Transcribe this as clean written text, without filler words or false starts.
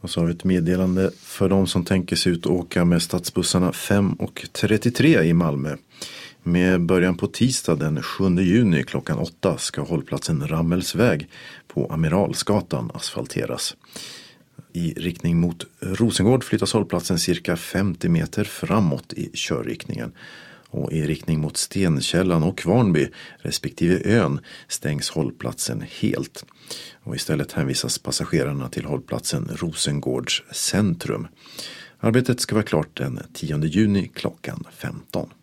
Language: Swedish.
Och så har vi ett meddelande för de som tänker sig ut och åka med stadsbussarna 5 och 33 i Malmö. Med början på tisdag den 7 juni klockan 8 ska hållplatsen Rammelsväg på Amiralsgatan asfalteras. I riktning mot Rosengård flyttas hållplatsen cirka 50 meter framåt i körriktningen. Och i riktning mot Stenkällan och Kvarnby respektive ön stängs hållplatsen helt. Och istället hänvisas passagerarna till hållplatsen Rosengårds centrum. Arbetet ska vara klart den 10 juni klockan 15.